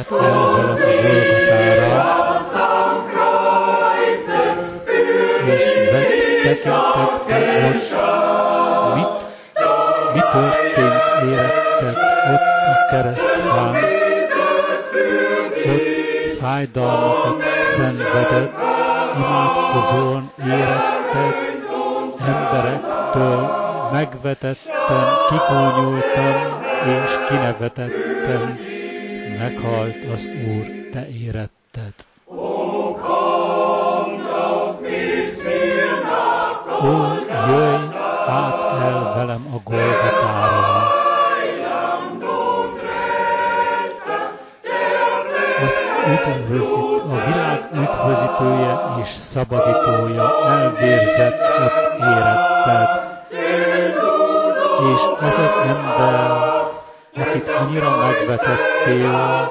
hát el velem a Golgotára, és vett tekintetbe ott, mi történt éretted ott a keresztfán, ott fájdalmakat szenvedett, imádkozóan éretted, emberektől megvetettem, kigúnyoltam és kinevetettem, meghalt az Úr, te éretted. Ó, jöjj át el velem a Golgotára. A világ üdvözítője és szabadítója elvérzett ott éretted. És ez az ember, akit annyira megvetettél,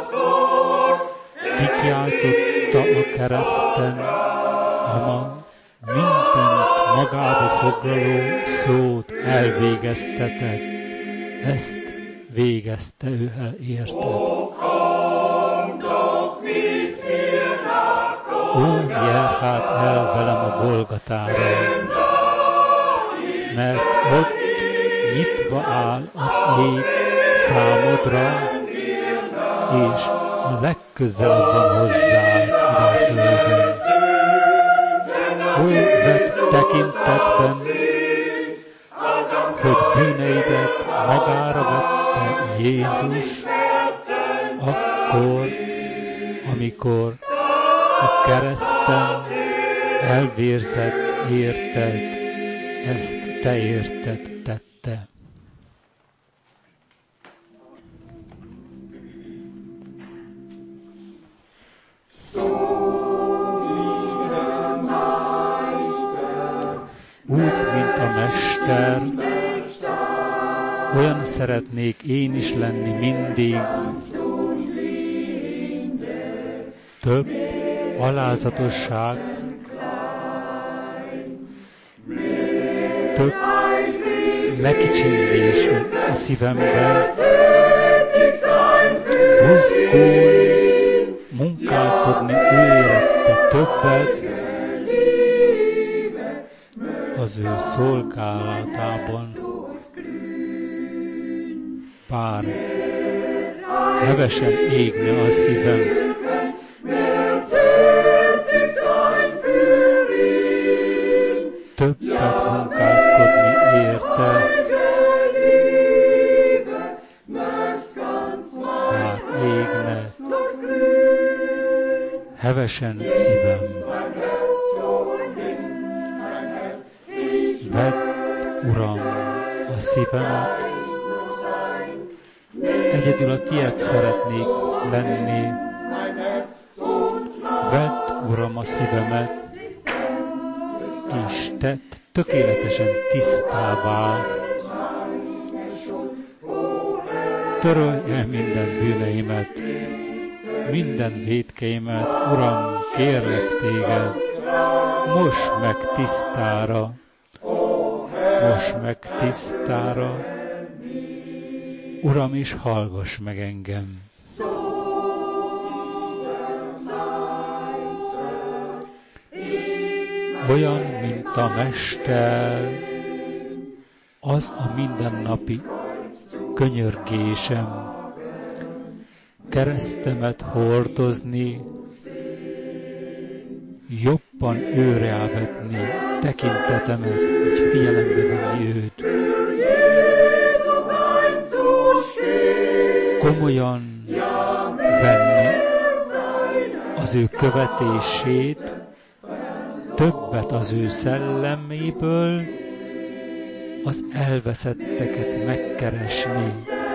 kikiáltotta a kereszten a mindent magába foglaló szót, elvégezteted. Ezt végezte ő el, érted? Ó, jár hát el velem a Golgotára, mert ott nyitva áll az ég számodra, és a legközelebb van hozzád ide a földön. Ó, vedd tekintetben, hogy bűneidet magára vette Jézus, akkor, amikor a kereszten elvérzett érted, ezt te érted tette. Úgy, mint a Mester, olyan szeretnék én is lenni mindig. Több alázatosság, több lekicsinlés a szívemben, buzgón, munkálkodni ő érette többet az ő szolgálatában. Bár hevesen égne a szívem, többet munkálkodni érte, bár égne hevesen szívem. Vedd, Uram, a szívemet, egyedül a tiéd szeretnék lenni. Vedd, Uram, a szívemet, és tedd tökéletesen tisztává. Törölj el minden bűneimet, minden vétkeimet, Uram, kérlek téged, moss meg tisztára, moss meg tisztára, Uram, és hallgass meg engem. Olyan, mint a Mester, az a mindennapi könyörgésem, keresztemet hordozni, jobban őre vetni tekintetemet, hogy figyelembe venni őt. Komolyan venni az ő követését, többet az ő szelleméből, az elveszetteket megkeresni.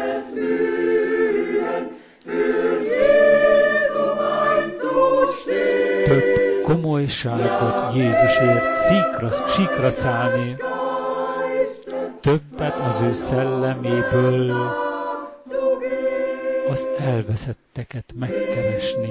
Több komolyságot Jézusért síkra szállni, többet az ő szelleméből, az elveszetteket megkeresni.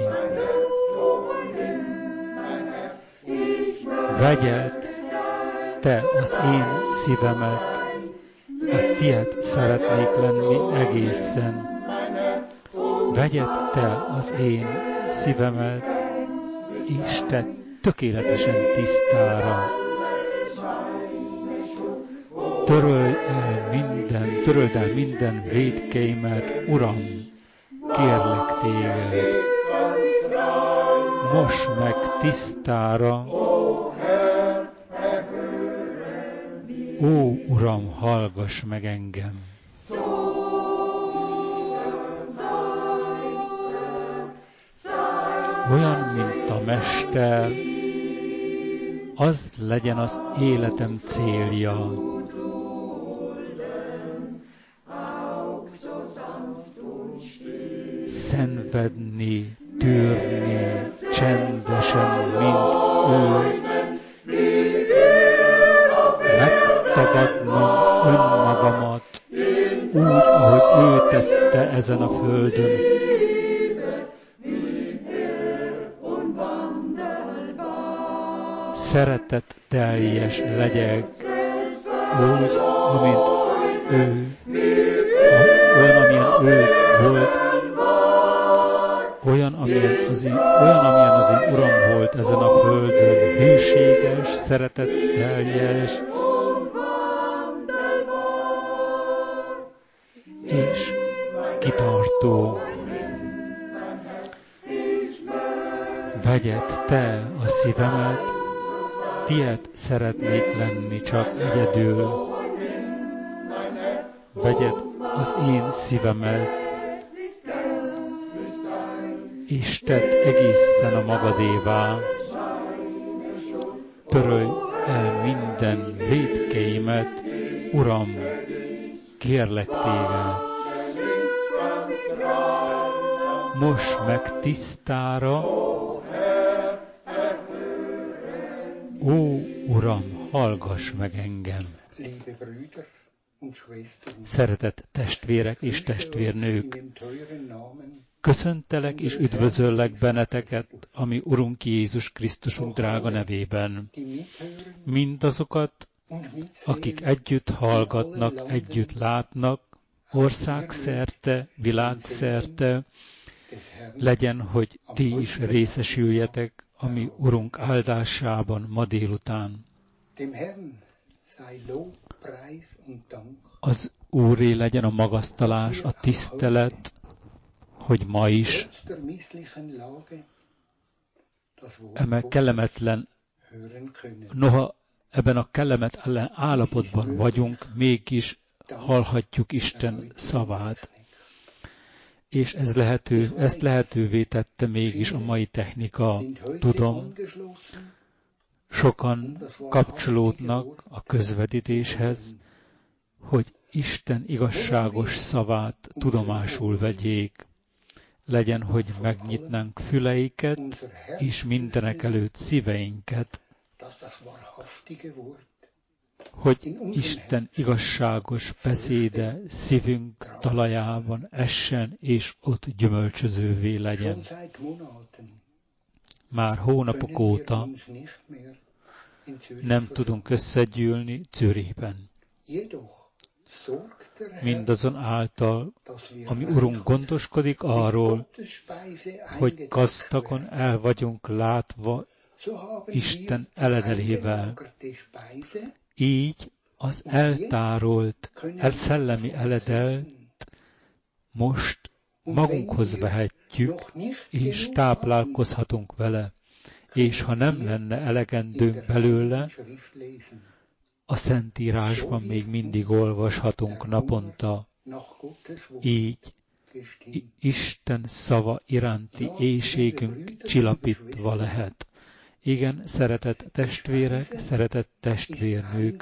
Vegyeld te az én szívemet, a tiéd szeretnék lenni egészen. Vegyed te az én szívemet, és te tökéletesen tisztára. Töröld el minden vétkeimet, Uram, kérlek téged. Mosd meg tisztára. Ó, Uram, hallgass meg engem. Olyan, mint a Mester, az legyen az életem célja. Szenvedni, tűrni, csendesen, mint ő. Megtagadnom önmagamat, úgy, ahogy ő tette ezen a földön. Szeretetteljes legyek, úgy, amint ő, olyan, amilyen ő volt, olyan, amilyen az én Uram volt ezen a földön, hűséges, szeretetteljes, és kitartó. Vegyed te a szívemet, tied szeretnék lenni csak egyedül. Vegyed az én szívemet, és tedd egészen a magadévá. Törölj el minden vétkeimet, Uram, kérlek téged. Mosd meg tisztára, ó, Uram, hallgass meg engem! Szeretett testvérek és testvérnők, köszöntelek és üdvözöllek benneteket, ami Urunk Jézus Krisztusunk drága nevében. Mindazokat, akik együtt hallgatnak, együtt látnak, országszerte, világszerte, legyen, hogy ti is részesüljetek a mi Urunk áldásában ma délután. Az Úré legyen a magasztalás, a tisztelet, hogy ma is noha ebben a kellemetlen állapotban vagyunk, mégis hallhatjuk Isten szavát. És ezt lehetővé tette mégis a mai technika. Tudom, sokan kapcsolódnak a közvetítéshez, hogy Isten igazságos szavát tudomásul vegyék. Legyen, hogy megnyitnánk füleiket, és mindenekelőtt szíveinket, hogy Isten igazságos beszéde szívünk talajában essen, és ott gyümölcsözővé legyen. Már hónapok óta nem tudunk összegyűlni Zürichben. Mindazonáltal, ami Urunk gondoskodik arról, hogy gazdagon el vagyunk látva Isten eledelével. Így az eltárolt, szellemi eledelt most magunkhoz vehetjük, és táplálkozhatunk vele. És ha nem lenne elegendőnk belőle, a Szentírásban még mindig olvashatunk naponta. Így Isten szava iránti éhségünk csillapítva lehet. Igen, szeretett testvérek, szeretett testvérnők,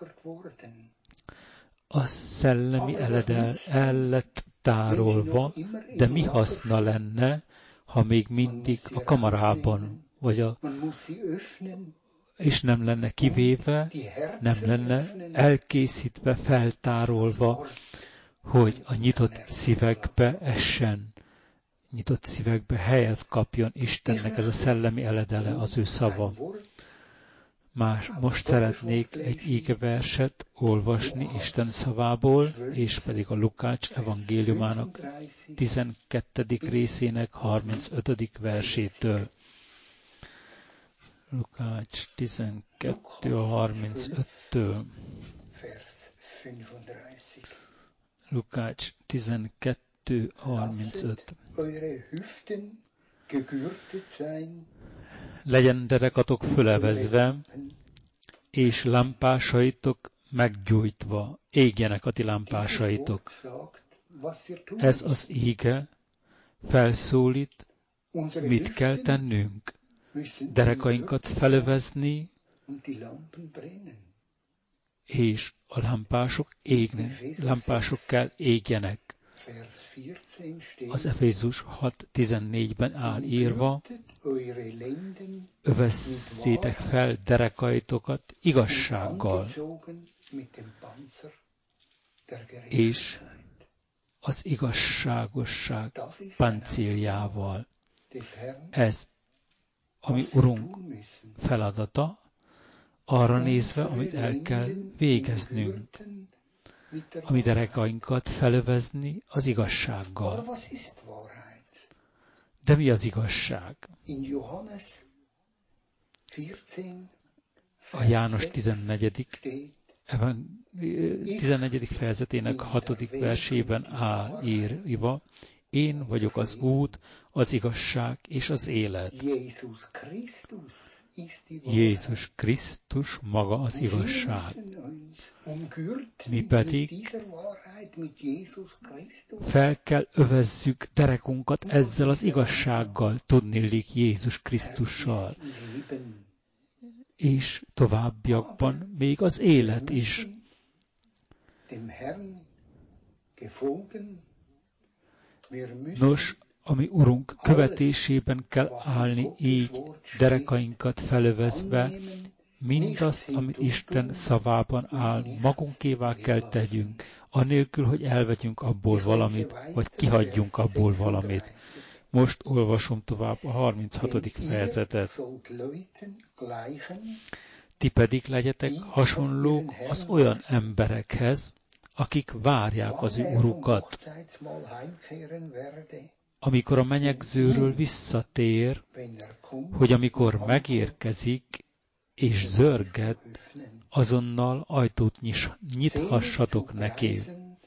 a szellemi eledel el lett tárolva, de mi haszna lenne, ha még mindig a kamarában, és nem lenne kivéve, nem lenne elkészítve, feltárolva, hogy a nyitott szívekbe essen, nyitott szívekbe helyet kapjon Istennek ez a szellemi eledele, az ő szava. Most szeretnék egy ígeverset olvasni Isten szavából, és pedig a Lukács evangéliumának 12. részének 35. versétől. Lukács 12 a 35-től. Lukács 12, 35. Legyen derekatok fölevezve, és lámpásaitok meggyújtva, égjenek a ti lámpásaitok. Ez az íge felszólít, mit kell tennünk? Derekainkat felövezni, és a lámpások kell égjenek. Az Efézus 6.14-ben áll írva, övesszétek fel derekaitokat igazsággal, és az igazságosság páncéljával. Ez a mi Urunk feladata, arra nézve, amit el kell végeznünk, a mi derekainkat felövezni az igazsággal. De mi az igazság? A János 14. fejezetének 6. versében áll írva, én vagyok az út, az igazság és az élet. Jézus Krisztus maga az igazság. Mi pedig fel kell övezzük derekunkat ezzel az igazsággal, tudnillik Jézus Krisztussal. És továbbiakban még az élet is. Nos, a mi Urunk követésében kell állni így, derekainkat felövezve, mindazt, amit Isten szavában áll, magunkévá kell tegyünk, anélkül, hogy elvegyünk abból valamit, vagy kihagyjunk abból valamit. Most olvasom tovább a 36. fejezetet. Ti pedig legyetek hasonlók az olyan emberekhez, akik várják az ő urukat. Amikor a menyegzőről visszatér, hogy amikor megérkezik és zörget, azonnal ajtót nyithassatok neki.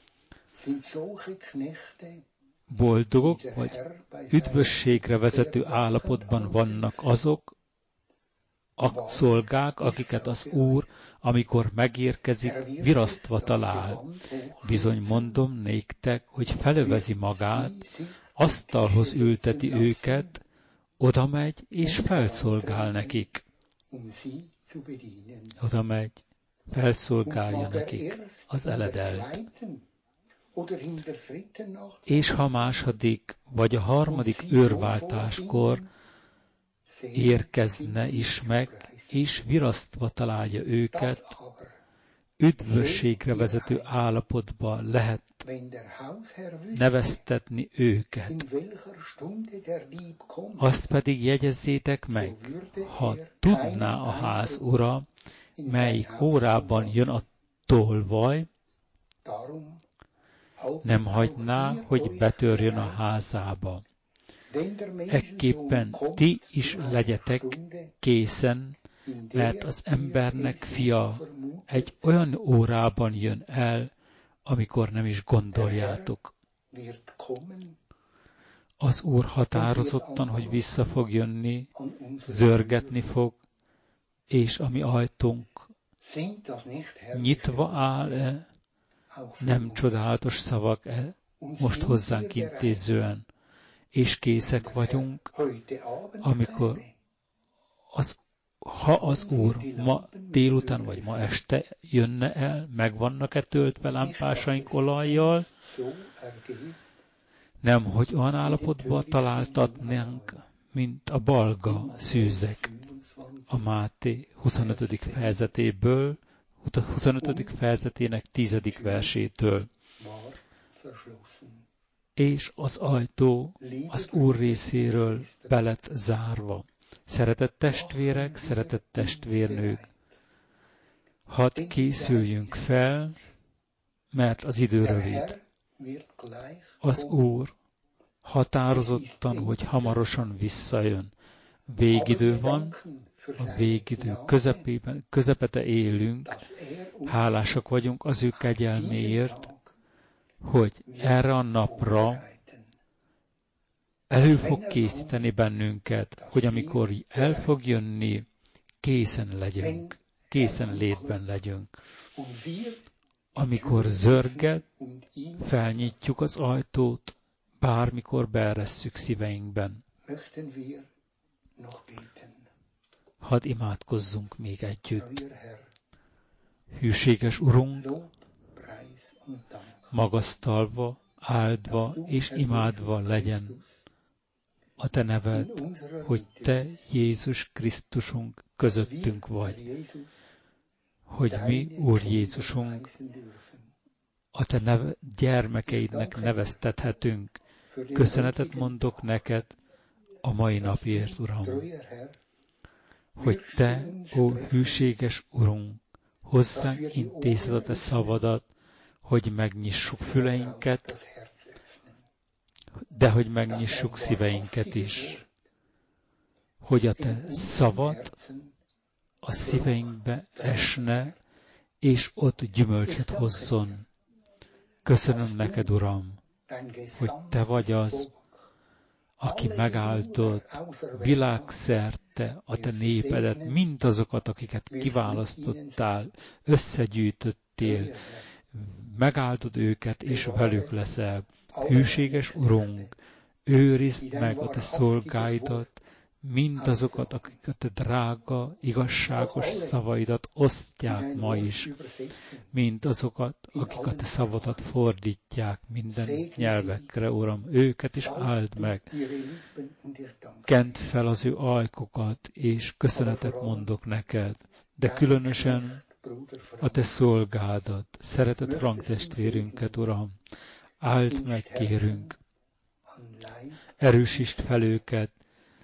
Boldogok vagy üdvösségre vezető állapotban vannak azok a szolgák, akiket az Úr, amikor megérkezik, virasztva talál. Bizony mondom néktek, hogy felövezi magát, asztalhoz ülteti őket, oda megy és felszolgál nekik. Oda megy, felszolgálja nekik az eledelt. És ha második vagy a harmadik őrváltáskor érkezne is meg, és virasztva találja őket, üdvösségre vezető állapotba lehet neveztetni őket. Azt pedig jegyezzétek meg, ha tudná a ház ura, melyik órában jön a tolvaj, nem hagyná, hogy betörjön a házába. Ekképpen ti is legyetek készen, mert az embernek fia egy olyan órában jön el, amikor nem is gondoljátok. Az Úr határozottan, hogy vissza fog jönni, zörgetni fog, és a mi ajtónk nyitva áll-e, nem csodálatos szavak-e most hozzánk intézően, és készek vagyunk, amikor ha az Úr ma délután vagy ma este jönne el, meg vannak-e töltve lámpásaink olajjal, nem, hogy olyan állapotban találtatnánk, mint a balga szűzek. A Máté 25. fejezetéből, 25. fejezetének 10. versétől. És az ajtó az Úr részéről be lett zárva. Szeretett testvérek, szeretett testvérnők, Hadd készüljünk fel, mert az idő rövid. Az Úr határozottan, hogy hamarosan visszajön. Végidő van, a végidő közepete élünk, hálásak vagyunk az ő kegyelméért, hogy erre a napra elő fog készíteni bennünket, hogy amikor el fog jönni, készen legyünk, készen létben legyünk. Amikor zörget, felnyitjuk az ajtót, bármikor beeresszük szíveinkben. Hadd imádkozzunk még együtt. Hűséges Urunk, magasztalva, áldva és imádva legyen a Te neved, hogy Te, Jézus Krisztusunk, közöttünk vagy. Hogy mi, Úr Jézusunk, a Te gyermekeidnek neveztethetünk. Köszönetet mondok neked a mai napért, Uram. Hogy Te, ó hűséges Urunk, hozzánk intézed a Te szavadat, hogy megnyissuk füleinket, de hogy megnyissuk szíveinket is. Hogy a Te szavad a szíveinkbe esne, és ott gyümölcsöt hozzon. Köszönöm neked, Uram, hogy Te vagy az, aki megáldott világszerte a Te népedet, mindazokat, akiket kiválasztottál, összegyűjtöttél, megáldod őket, és velük leszel. Hűséges Urunk, őrizd meg a Te szolgáidat, mindazokat, akik a Te drága, igazságos szavaidat osztják ma is, mindazokat, akik a Te szavadat fordítják minden nyelvekre, Uram, őket is áld meg. Kent fel az ő ajkokat, és köszönetet mondok neked, de különösen a Te szolgádat, szeretett Frank testvérünket, Uram, áld meg, kérünk, erősítsd fel őket,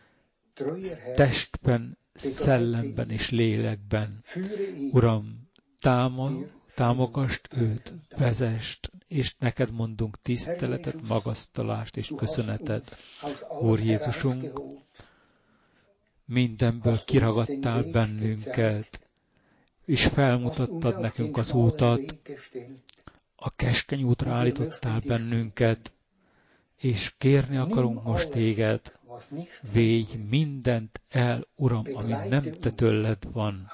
testben, szellemben és lélekben. Uram, támogasd őt, vezest, és neked mondunk tiszteletet, magasztalást és köszönetet. Úr Jézusunk, mindenből kiragadtál bennünket, és felmutattad nekünk az útat, a keskeny útra állítottál bennünket, és kérni akarunk most téged, védj mindent el, Uram, ami nem te tőled van,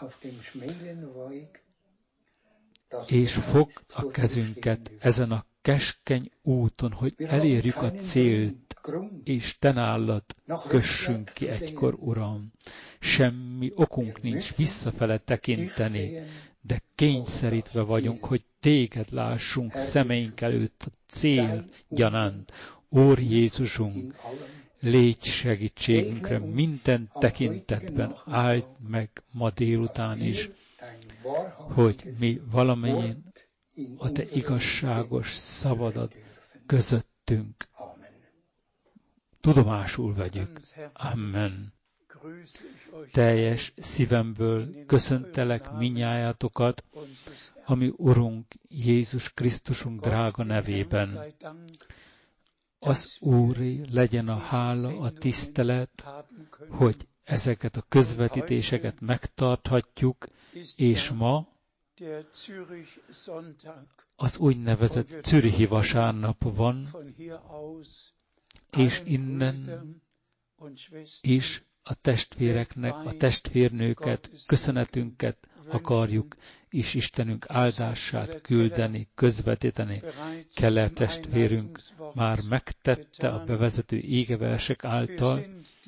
és fogd a kezünket ezen a keskeny úton, hogy elérjük a célt, és te nálad kössünk ki egykor, Uram. Semmi okunk nincs visszafele tekinteni, de kényszerítve vagyunk, hogy téged lássunk szemeink előtt a cél gyanánt. Úr Jézusunk, légy segítségünkre minden tekintetben, áld meg ma délután is, hogy mi valamennyien a Te igazságos szavadat közöttünk tudomásul vegyük. Amen. Teljes szívemből köszöntelek minnyájatokat, ami Urunk Jézus Krisztusunk drága nevében. Az Úré legyen a hála, a tisztelet, hogy ezeket a közvetítéseket megtarthatjuk, és ma az úgynevezett Zürichi vasárnap van, és innen is a testvéreknek, a testvérnőket, köszönetünket akarjuk, és Istenünk áldását küldeni, közvetíteni. Keller testvérünk már megtette a bevezető égeversek által,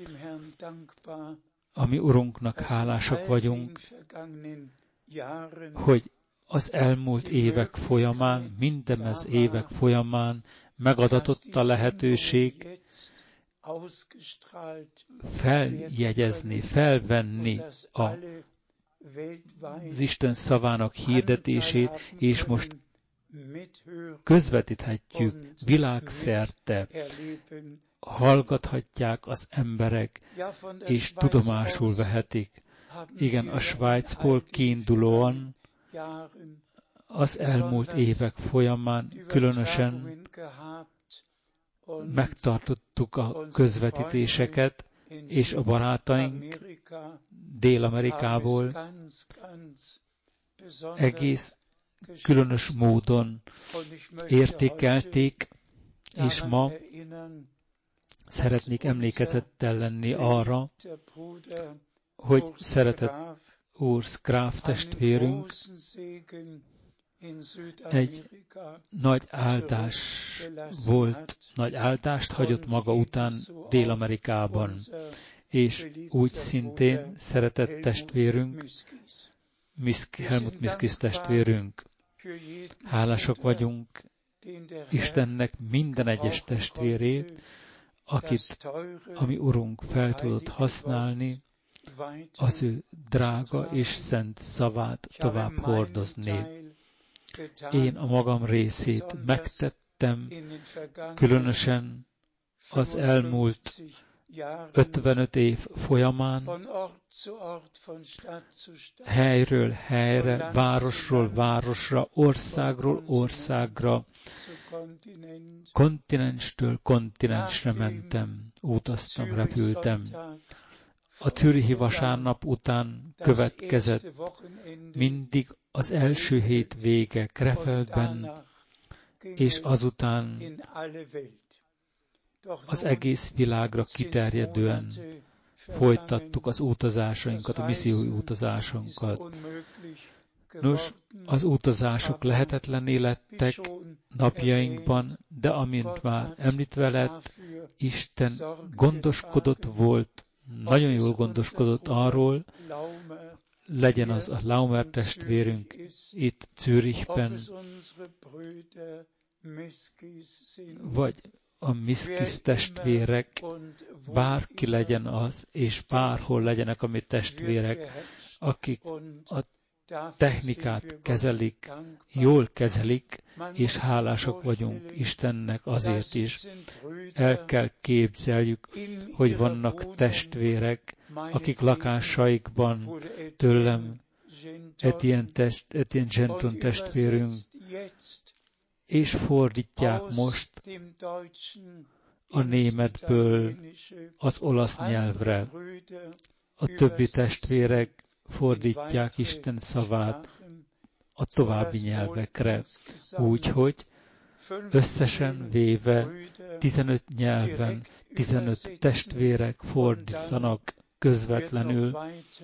ami Urunknak hálásak vagyunk, hogy az elmúlt évek folyamán, mindemez évek folyamán megadatott a lehetőség feljegyezni, felvenni az Isten szavának hirdetését, és most közvetíthetjük világszerte, hallgathatják az emberek, és tudomásul vehetik. Igen, a Svájcból kiindulóan az elmúlt évek folyamán különösen megtartottuk a közvetítéseket, és a barátaink Dél-Amerikából egész különös módon értékelték, és ma szeretnék emlékezettel lenni arra, hogy szeretett úr Graf testvérünk egy nagy áldás volt, nagy áldást hagyott maga után Dél-Amerikában, és úgy szintén szeretett testvérünk, Helmut Miskis testvérünk. Hálásak vagyunk Istennek minden egyes testvérét, akit a mi Urunk fel tudott használni, az ő drága és szent szavát tovább hordozni. Én a magam részét megtettem, különösen az elmúlt 55 év folyamán, helyről helyre, városról városra, országról országra, kontinenstől kontinensre mentem, utaztam, repültem. A zürichi vasárnap után következett mindig az első hét vége Krefeldben, és azután az egész világra kiterjedően folytattuk az utazásainkat, a missziói utazásunkat. Nos, az utazások lehetetlenné lettek napjainkban, de amint már említve lett, Isten gondoskodott volt, nagyon jól gondoskodott arról, legyen az a Laumer testvérünk itt Zürichben, vagy a Miskis testvérek, bárki legyen az, és bárhol legyenek a mi testvérek, akik a technikát kezelik, jól kezelik, és hálásak vagyunk Istennek azért is. El kell képzeljük, hogy vannak testvérek, akik lakásaikban tőlem, Etienne Genton testvérünk, és fordítják most a németből az olasz nyelvre. A többi testvérek fordítják Isten szavát a további nyelvekre, úgyhogy összesen véve 15 nyelven 15 testvérek fordítanak közvetlenül,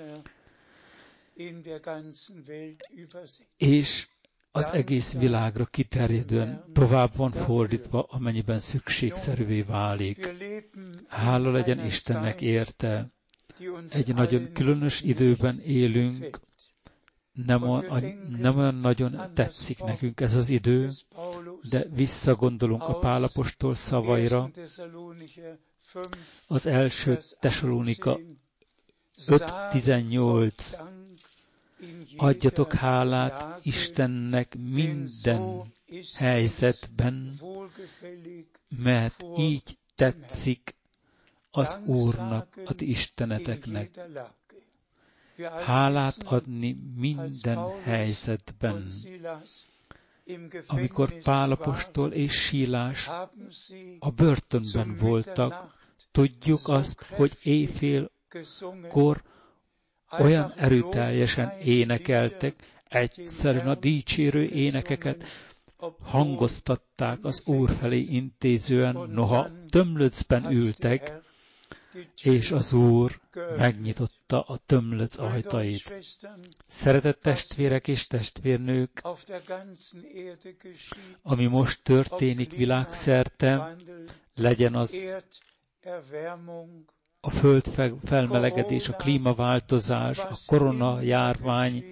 és az egész világra kiterjedően tovább van fordítva, amennyiben szükségszerűvé válik. Hála legyen Istennek érte. Egy nagyon különös időben élünk, nem olyan nagyon tetszik nekünk ez az idő, de visszagondolunk a Pál apostol szavaira, az első Tesalónika 5:18. Adjatok hálát Istennek minden helyzetben, mert így tetszik az Úrnak, a ti isteneteknek. Hálát adni minden helyzetben. Amikor Pál apostol és Sílás a börtönben voltak, tudjuk azt, hogy éjfélkor olyan erőteljesen énekeltek, egyszerűen a dicsérő énekeket hangoztatták az Úr felé intézően, noha tömlöcben ültek, és az Úr megnyitotta a tömlöc ajtait. Szeretett testvérek és testvérnők, ami most történik világszerte, legyen az a föld felmelegedés, a klímaváltozás, a koronajárvány,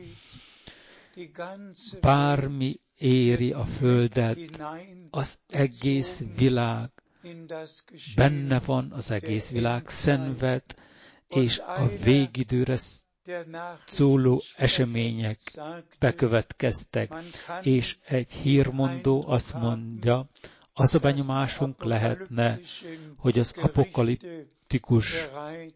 bármi éri a földet, az egész világ benne van, az egész világ szenved, és a végidőre szóló események bekövetkeztek, és egy hírmondó azt mondja, az a benyomásunk lehetne, hogy az apokaliptikus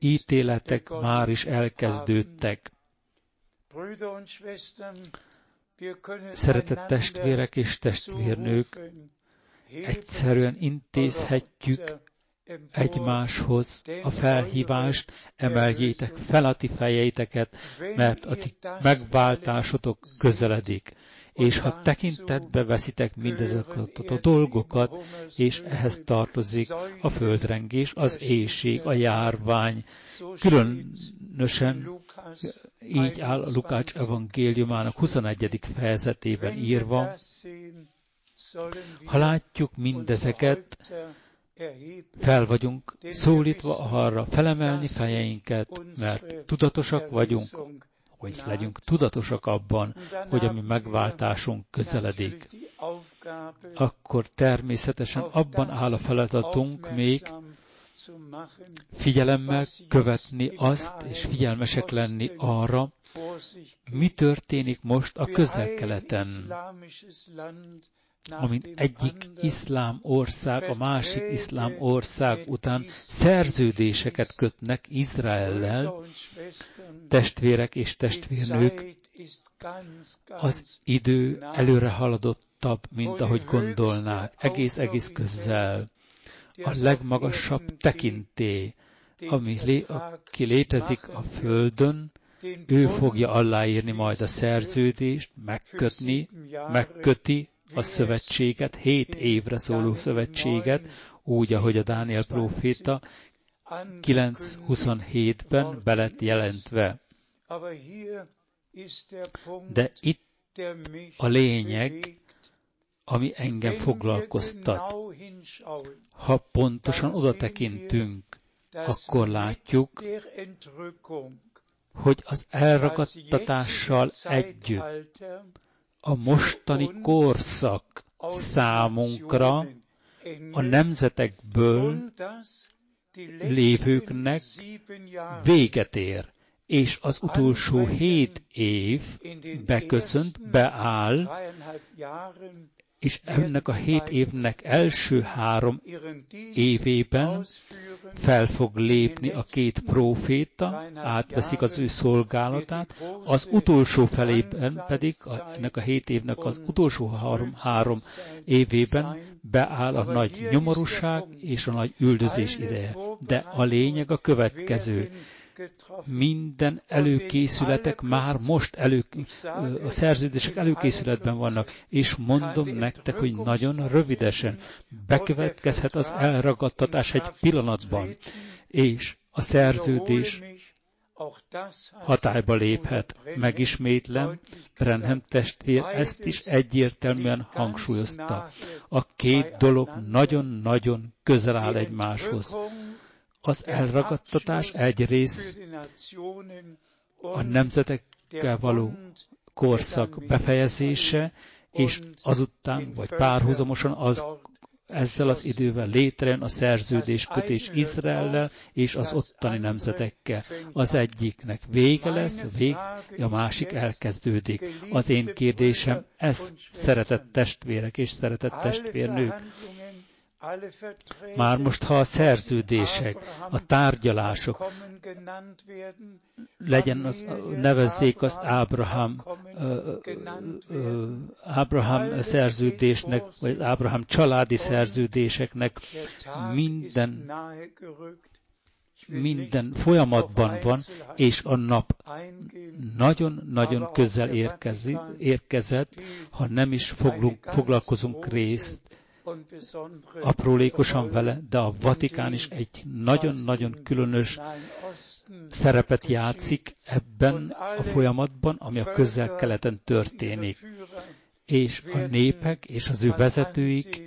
ítéletek már is elkezdődtek. Szeretett testvérek és testvérnők, egyszerűen intézhetjük egymáshoz a felhívást, emeljétek fel a ti fejeiteket, mert a ti megváltásotok közeledik. És ha tekintetbe veszitek mindezeket a dolgokat, és ehhez tartozik a földrengés, az éhség, a járvány, különösen így áll a Lukács evangéliumának 21. fejezetében írva, ha látjuk mindezeket, fel vagyunk szólítva arra felemelni fejeinket, mert tudatosak vagyunk, hogy legyünk tudatosak abban, hogy a mi megváltásunk közeledik. Akkor természetesen abban áll a feladatunk még figyelemmel követni azt, és figyelmesek lenni arra, mi történik most a Közel-Keleten, amint egyik iszlám ország a másik iszlám ország után szerződéseket kötnek Izraellel, testvérek és testvérnők, az idő előre haladottabb, mint ahogy gondolnák, egész közel. A legmagasabb tekintély, aki létezik a Földön, ő fogja aláírni majd a szerződést, megköti a szövetséget, 7 évre szóló szövetséget, úgy, ahogy a Dániel próféta 9:27-ben be lett jelentve. De itt a lényeg, ami engem foglalkoztat. Ha pontosan oda tekintünk, akkor látjuk, hogy az elragadtatással együtt a mostani korszak számunkra a nemzetekből lévőknek véget ér, és az utolsó 7 év beköszönt, beáll, és ennek a 7 évnek első 3 évében fel fog lépni a 2 próféta, átveszik az ő szolgálatát, az utolsó felében pedig, ennek a 7 évnek az utolsó 3 évében beáll a nagy nyomorúság és a nagy üldözés ideje. De a lényeg a következő. Minden előkészületek már most a szerződések előkészületben vannak, és mondom nektek, hogy nagyon rövidesen bekövetkezhet az elragadtatás egy pillanatban, és a szerződés hatályba léphet. Megismétlem, Branham testvér ezt is egyértelműen hangsúlyozta. A 2 dolog nagyon-nagyon közel áll egymáshoz. Az elragadtatás egyrészt a nemzetekkel való korszak befejezése, és azután, vagy párhuzamosan ezzel az idővel létrejön a szerződéskötés Izraellel és az ottani nemzetekkel. Az egyiknek vége lesz, a másik elkezdődik. Az én kérdésem ez, szeretett testvérek és szeretett testvérnők. Már most, ha a szerződések, a tárgyalások, nevezzék azt Ábrahám szerződésnek, vagy az Ábrahám családi szerződéseknek, minden folyamatban van, és a nap nagyon-nagyon közel érkezett, ha nem is foglalkozunk részt aprólékosan vele, de a Vatikán is egy nagyon-nagyon különös szerepet játszik ebben a folyamatban, ami a Közel-Keleten történik. És a népek és az ő vezetőik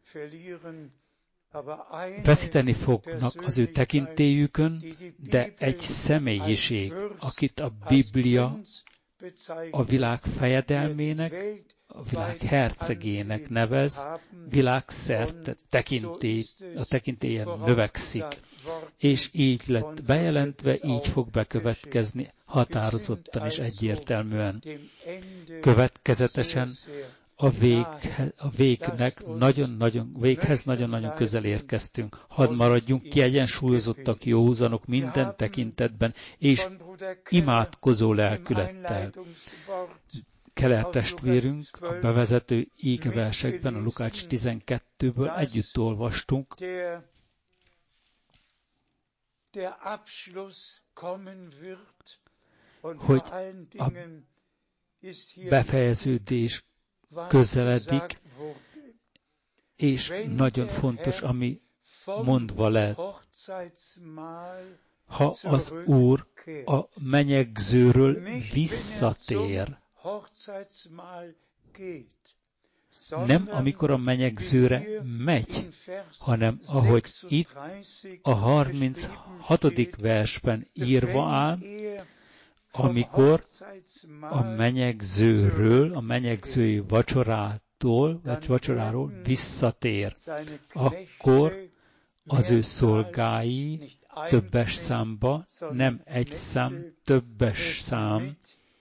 veszíteni fognak az ő tekintélyükön, de egy személyiség, akit a Biblia a világ fejedelmének, a világ hercegének nevez, világszerte a tekintélyen növekszik. És így lett bejelentve, így fog bekövetkezni határozottan és egyértelműen. Következetesen a véghez nagyon-nagyon közel érkeztünk. Hadd maradjunk kiegyensúlyozottak, józanok minden tekintetben, és imádkozó lelkülettel. Keller testvérünk a bevezető égeversekben, a Lukács 12-ből együtt olvastunk, hogy a befejeződés közeledik, és nagyon fontos, ami mondva lett. Ha az Úr a menyegzőről visszatér, nem amikor a menyegzőre megy, hanem ahogy itt a 36. versben írva áll, amikor a menyegzőről, a menyegzői vacsoráról visszatér, akkor az ő szolgái többes számba, nem egy szám, többes szám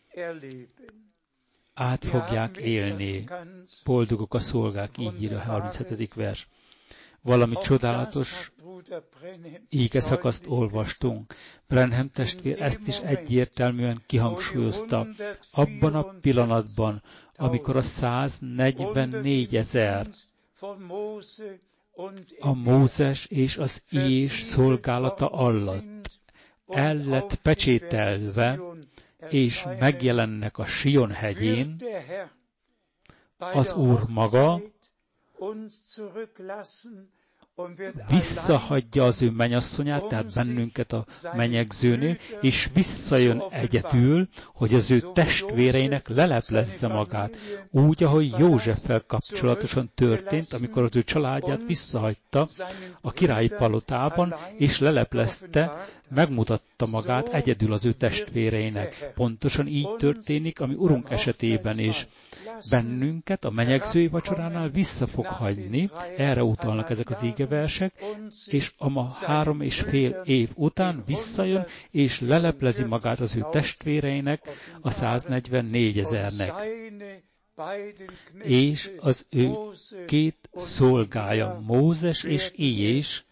át fogják élni. Boldogok a szolgák, így ír a 37. vers. Valami csodálatos ígeszakaszt olvastunk. Branham testvér ezt is egyértelműen kihangsúlyozta. Abban a pillanatban, amikor a 144 000 a Mózes és az Ís szolgálata alatt el lett pecsételve, és megjelennek a Sion hegyén, az Úr maga visszahagyja az ő mennyasszonyát, tehát bennünket a menyegzőnél, és visszajön egyedül, hogy az ő testvéreinek leleplezze magát. Úgy, ahogy Józseffel kapcsolatosan történt, amikor az ő családját visszahagyta a királyi palotában, és leleplezte, megmutatta magát egyedül az ő testvéreinek. Pontosan így történik, ami Urunk esetében is. Bennünket a menyegzői vacsoránál vissza fog hagyni, erre utalnak ezek az ígeversek, és a 3,5 év után visszajön, és leleplezi magát az ő testvéreinek, a 144 000-nek. És az ő két szolgája, Mózes és Ijés,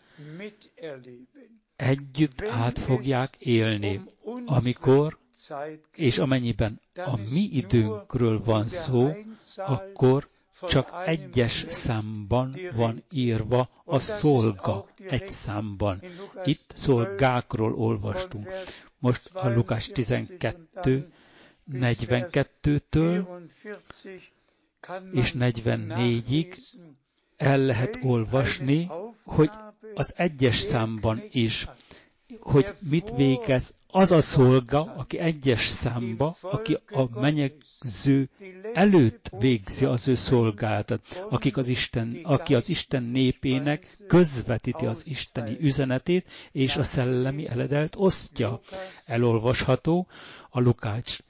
együtt át fogják élni, amikor és amennyiben a mi időnkről van szó, akkor csak egyes számban van írva a szolga, egy számban. Itt szolgákról olvastunk. Most a Lukács 12, 42-től és 44-ig el lehet olvasni, hogy az egyes számban is, hogy mit végez az a szolga, aki egyes számba, aki a menyegző előtt végzi az ő szolgálatot, aki az Isten népének közvetíti az isteni üzenetét, és a szellemi eledelt osztja. Elolvasható a Lukács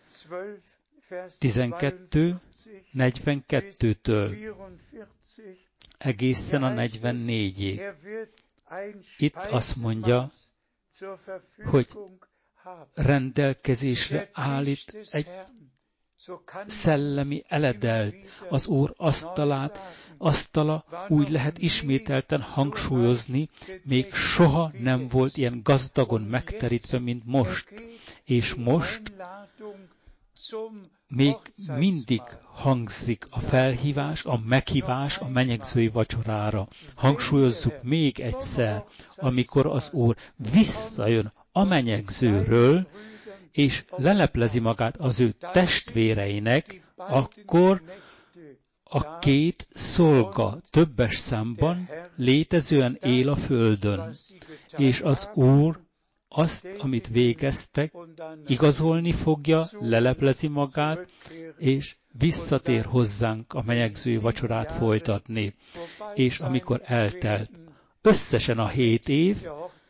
12, 42-től egészen a 44-ig. Itt azt mondja, hogy rendelkezésre állít egy szellemi eledelt, az Úr asztala úgy lehet ismételten hangsúlyozni, még soha nem volt ilyen gazdagon megterítve, mint most. És most még mindig hangzik a felhívás, a meghívás a menyegzői vacsorára. Hangsúlyozzuk még egyszer, amikor az Úr visszajön a menyegzőről, és leleplezi magát az ő testvéreinek, akkor a két szolga többes számban létezően él a földön, és az Úr azt, amit végeztek, igazolni fogja, leleplezi magát, és visszatér hozzánk a menyegzői vacsorát folytatni. És amikor eltelt összesen a 7 év,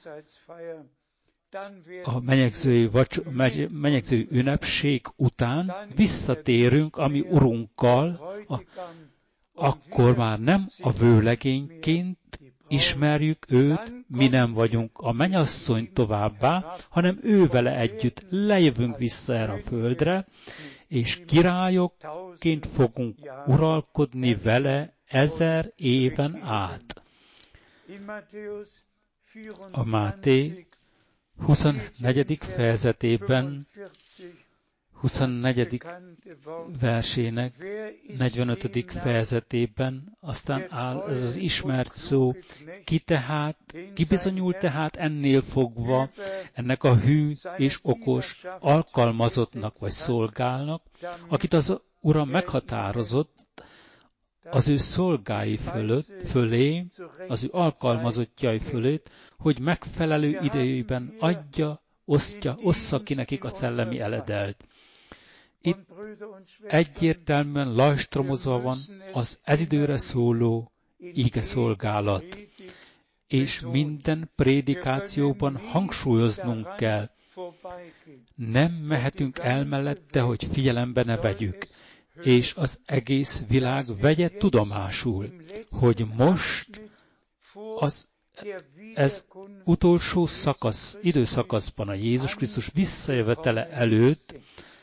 a menyegzői ünnepség után visszatérünk a mi Urunkkal, akkor már nem a vőlegényként ismerjük őt, mi nem vagyunk a mennyasszony továbbá, hanem ő vele együtt lejövünk vissza erre a földre, és királyokként fogunk uralkodni vele 1000 éven át. A Máté 24. fejezetében 24. versének 45. fejezetében aztán áll ez az ismert szó, ki bizonyul tehát ennél fogva ennek a hű és okos alkalmazottnak vagy szolgálnak, akit az Ura meghatározott az ő szolgái fölé, az ő alkalmazottjai fölött, hogy megfelelő idejében ossza ki nekik a szellemi eledelt. Itt egyértelműen lajstromozva van az ez időre szóló íge szolgálat, és minden prédikációban hangsúlyoznunk kell. Nem mehetünk el mellette, hogy figyelembe ne vegyük, és az egész világ vegye tudomásul, hogy most ez utolsó időszakaszban a Jézus Krisztus visszajövetele előtti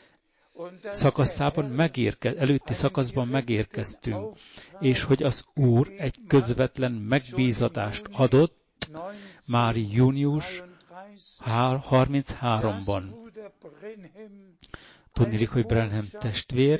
szakaszban megérkeztünk, és hogy az Úr egy közvetlen megbízatást adott már június 33-ban. Tudniillik, hogy Branham testvér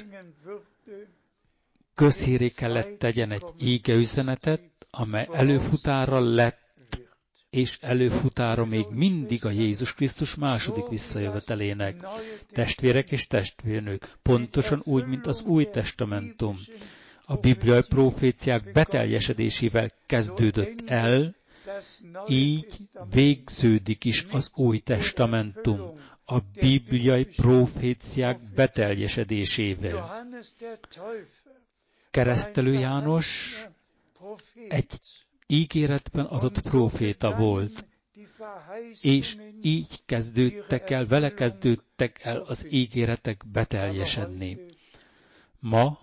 közhíré kellett tegyen egy ígeüzenetet, amely előfutára lett, és előfutára még mindig a Jézus Krisztus második visszajövetelének. Testvérek és testvérnők, pontosan úgy, mint az Új Testamentum. A bibliai proféciák beteljesedésével kezdődött el, így végződik is az Új Testamentum a bibliai proféciák beteljesedésével. Keresztelő János egy ígéretben adott próféta volt, és így vele kezdődtek el az ígéretek beteljesedni. Ma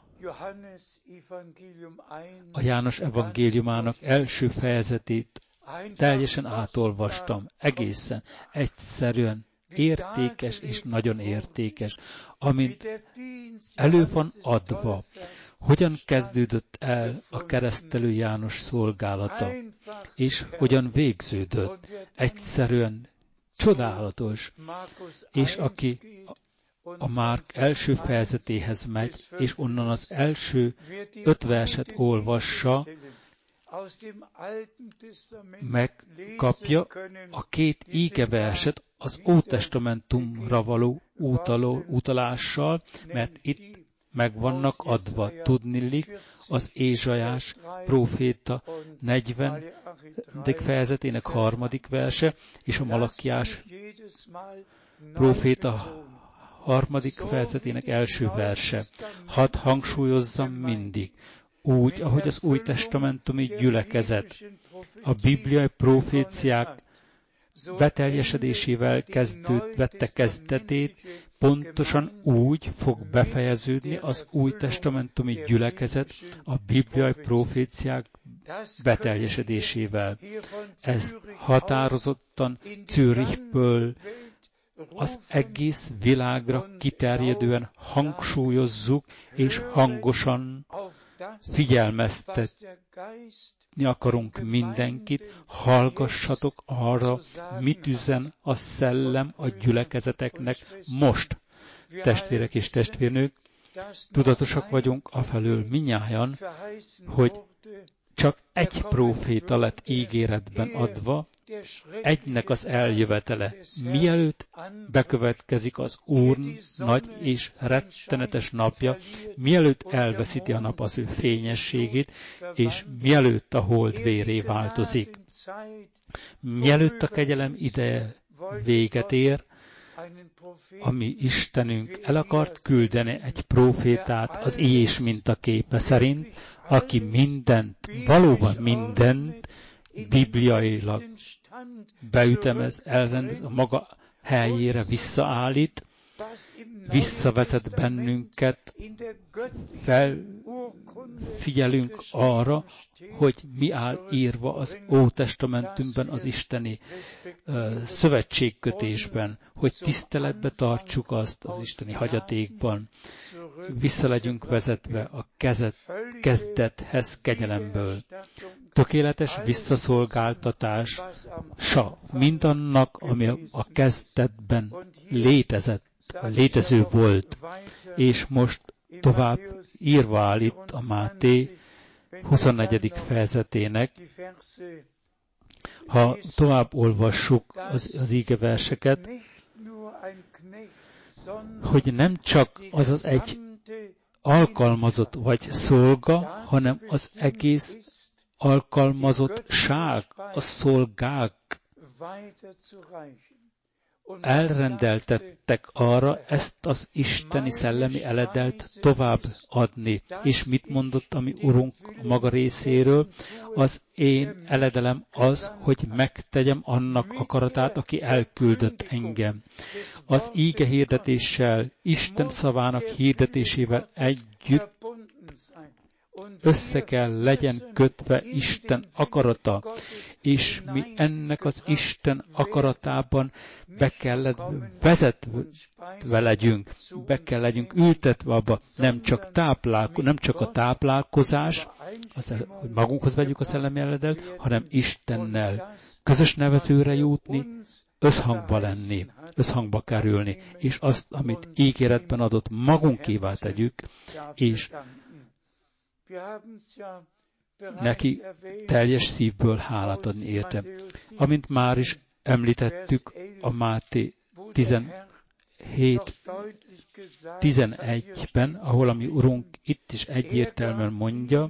a János evangéliumának első fejezetét teljesen átolvastam, egészen egyszerűen értékes és nagyon értékes, amint elő van adva, hogyan kezdődött el a keresztelő János szolgálata, és hogyan végződött. Egyszerűen csodálatos. És aki a Márk első fejezetéhez megy, és onnan az első 5 verset olvassa, megkapja a 2 ígeverset az Ótestamentumra való utalással, mert itt meg vannak adva. Tudniillik, az Ézsaiás próféta 40. fejezetének 3. verse, és a Malakiás próféta 3. fejezetének első verse. Hadd hangsúlyozzam mindig, úgy, ahogy az új testamentumi gyülekezet a bibliai proféciák beteljesedésével vette kezdetét, pontosan úgy fog befejeződni az új testamentumi gyülekezet a bibliai proféciák beteljesedésével. Ezt határozottan Zürichből az egész világra kiterjedően hangsúlyozzuk és hangosan figyelmeztetni akarunk mindenkit, hallgassatok arra, mit üzen a szellem a gyülekezeteknek most. Testvérek és testvérnők, tudatosak vagyunk afelől minnyájan, hogy csak egy próféta lett ígéretben adva, egynek az eljövetele, mielőtt bekövetkezik az Úr nagy és rettenetes napja, mielőtt elveszíti a nap az ő fényességét, és mielőtt a hold vérré változik. Mielőtt a kegyelem ideje véget ér, a mi Istenünk el akart küldeni egy prófétát az Ijés mintaképe szerint, aki mindent, valóban mindent bibliailag beütemez, elrendez, a maga helyére visszaállít, visszavezet bennünket, figyelünk arra, hogy mi áll írva az Ótestamentumban, az isteni szövetségkötésben, hogy tiszteletbe tartsuk azt az isteni hagyatékban, vissza legyünk vezetve a kezdethez kegyelemből. Tökéletes visszaszolgáltatása mindannak, ami a kezdetben létezett, vagy létező volt, és most tovább írva áll itt a Máté 24. fejezetének. Ha tovább olvassuk az ígeverseket, hogy nem csak az egy alkalmazott vagy szolga, hanem az egész alkalmazottság, a szolgák elrendeltettek arra ezt az isteni szellemi eledelt tovább adni. És mit mondott a mi Urunk maga részéről? Az én eledelem az, hogy megtegyem annak akaratát, aki elküldött engem. Az íge hirdetéssel, Isten szavának hirdetésével együtt össze kell legyen kötve Isten akarata, és mi ennek az Isten akaratában be kell vezetve legyünk, be kell legyünk ültetve abba, nem csak a táplálkozás, hogy magunkhoz vegyük a szellemi eledelt, hanem Istennel közös nevezőre jutni, összhangba lenni, összhangba kerülni, és azt, amit ígéretben adott, magunkévá tegyük, és neki teljes szívből hálát adni érte. Amint már is említettük a Máté 17-11-ben, ahol a mi Urunk itt is egyértelműen mondja,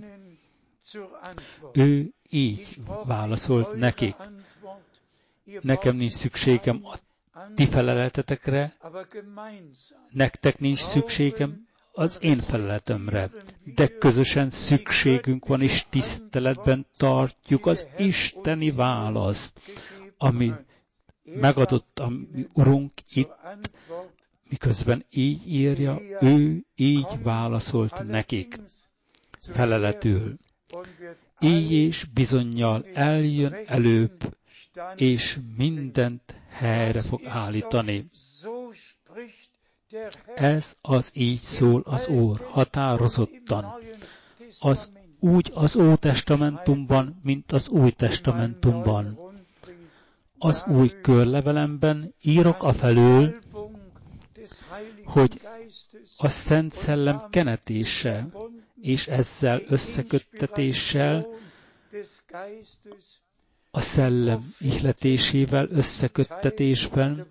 ő így válaszolt nekik. Nekem nincs szükségem a ti feleletetekre, nektek nincs szükségem az én feleletemre, de közösen szükségünk van, és tiszteletben tartjuk az isteni választ, ami megadott a mi Urunk itt, miközben így írja, ő így válaszolt nekik feleletül. Így és bizonnyal eljön előbb, és mindent helyre fog állítani. Ez az így szól az Úr, határozottan. Úgy az Ótestamentumban, mint az Új Testamentumban. Az új körlevelemben írok afelől, hogy a Szent Szellem kenetése és ezzel összeköttetéssel, a szellem ihletésével összeköttetésben,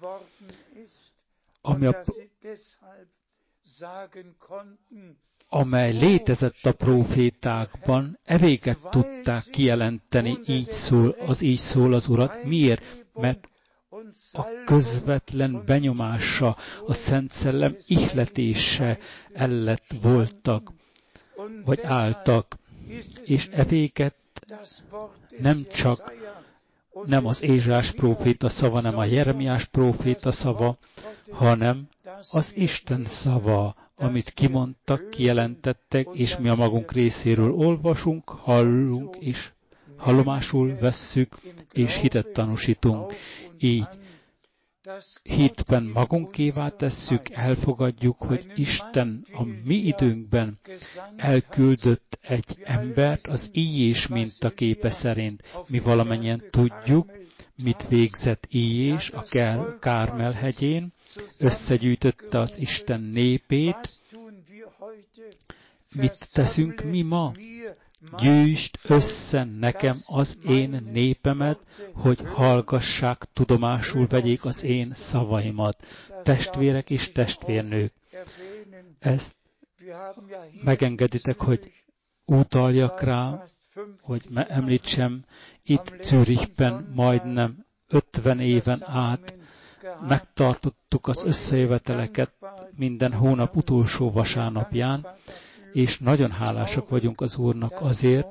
amely létezett a prófétákban, evéket tudták kijelenteni, így szól az Urat. Miért? Mert a közvetlen benyomása, a Szent Szellem ihletése ellett voltak, vagy álltak, és evéket nem az Ézsás próféta szava, nem a Jeremiás próféta szava, hanem az Isten szava, amit kimondtak, kijelentettek, és mi a magunk részéről olvasunk, hallunk, és hallomásul vesszük, és hitet tanúsítunk. Így hitben magunkévá tesszük, elfogadjuk, hogy Isten a mi időnkben elküldött egy embert az Íjés mintaképe szerint. Mi valamennyien tudjuk, mit végzett Íjés a Kármel hegyén, összegyűjtötte az Isten népét. Mit teszünk mi ma? Gyűjtsd össze nekem az én népemet, hogy hallgassák, tudomásul vegyék az én szavaimat. Testvérek és testvérnők, ezt megengeditek, hogy utaljak rá, hogy említsem, itt Zürichben majdnem 50 éven át megtartottuk az összejöveteleket minden hónap utolsó vasárnapján, és nagyon hálásak vagyunk az Úrnak azért,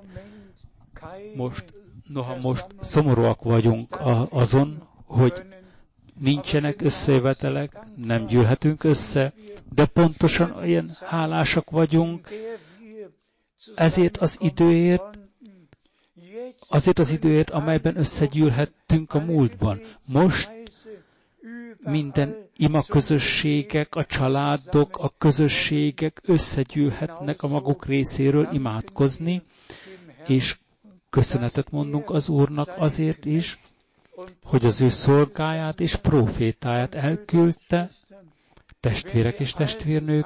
most szomorúak vagyunk azon, hogy nincsenek összejövetelek, nem gyűlhetünk össze, de pontosan olyan hálásak vagyunk azért az időért, amelyben összegyűlhettünk a múltban. Most minden ima közösségek, a családok, a közösségek összegyűlhetnek a maguk részéről imádkozni, és köszönetet mondunk az Úrnak azért is, hogy az ő szolgáját és prófétáját elküldte, testvérek és testvérnők,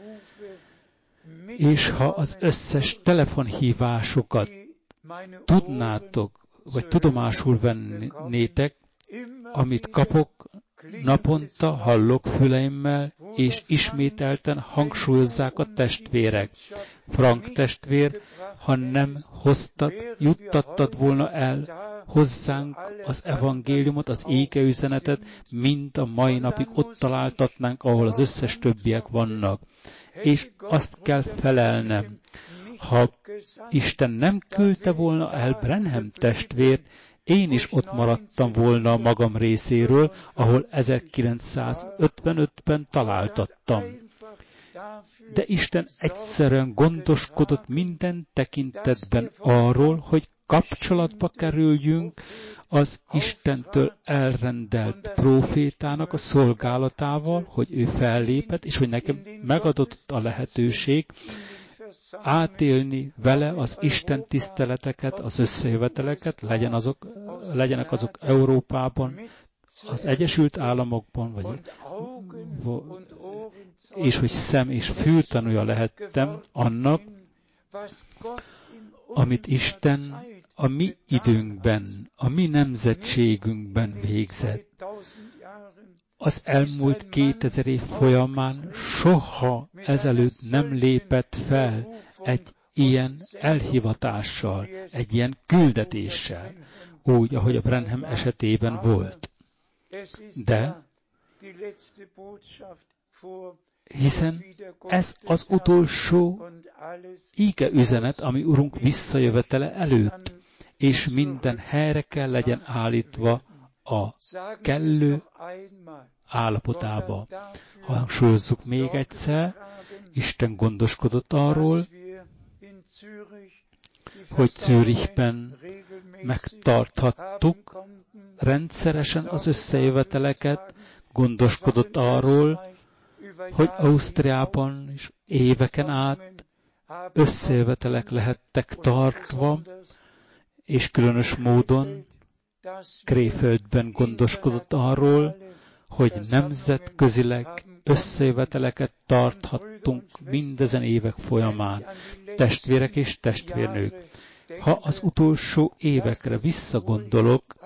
és ha az összes telefonhívásokat tudnátok, vagy tudomásul vennétek, amit kapok, naponta hallok füleimmel, és ismételten hangsúlyozzák a testvérek. Frank testvér, ha nem juttattad volna el hozzánk az evangéliumot, az ége üzenetet, mind a mai napig ott találtatnánk, ahol az összes többiek vannak. És azt kell felelnem, ha Isten nem küldte volna el Branham testvért, én is ott maradtam volna a magam részéről, ahol 1955-ben találtattam. De Isten egyszerűen gondoskodott minden tekintetben arról, hogy kapcsolatba kerüljünk az Istentől elrendelt prófétának a szolgálatával, hogy ő fellépett, és hogy nekem megadott a lehetőség átélni vele az Isten tiszteleteket, az összejöveteleket, legyenek azok Európában, az Egyesült Államokban, és hogy szem és fültanúja lehettem annak, amit Isten a mi időnkben, a mi nemzetségünkben végzett. Az elmúlt 2000 év folyamán soha ezelőtt nem lépett fel egy ilyen elhivatással, egy ilyen küldetéssel, úgy, ahogy a Branham esetében volt. De hiszen ez az utolsó íge üzenet, ami Urunk visszajövetele előtt, és minden helyre kell legyen állítva a kellő állapotába. Hangsúlyozzuk még egyszer, Isten gondoskodott arról, hogy Zürichben megtarthattuk rendszeresen az összejöveteleket, gondoskodott arról, hogy Ausztriában is éveken át összejövetelek lehettek tartva, és különös módon Krefeld-ben gondoskodott arról, hogy nemzetközileg összejöveteleket tarthattunk mindezen évek folyamán. Testvérek és testvérnők, ha az utolsó évekre visszagondolok,